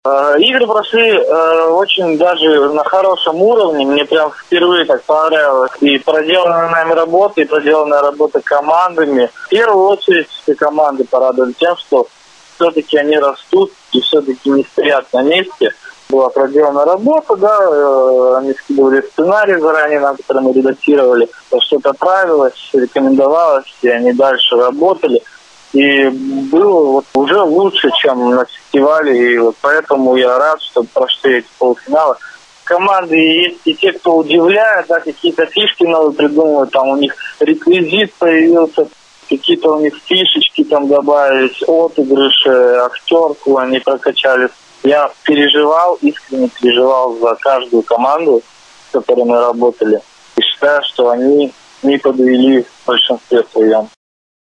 Игры прошли очень даже на хорошем уровне. Мне прям впервые так понравилось. И проделанная нами работа, и проделанная работа командами. В первую очередь все команды порадовали тем, что все-таки они растут и все-таки не стоят на месте. Была проделана работа, да, они скидывали сценарий заранее, на который мы редактировали. Что-то правилось, рекомендовалось, и они дальше работали. И было вот уже лучше, чем на фестивале, и вот поэтому я рад, что прошли эти полуфиналы. Команды есть и те, кто удивляет, да, какие-то фишки новые придумывают, там у них реквизит появился, какие-то у них фишечки там добавились, отыгрыши, актерку они прокачали. Я переживал, искренне переживал за каждую команду, с которой мы работали, и считаю, что они не подвели в большинстве своем.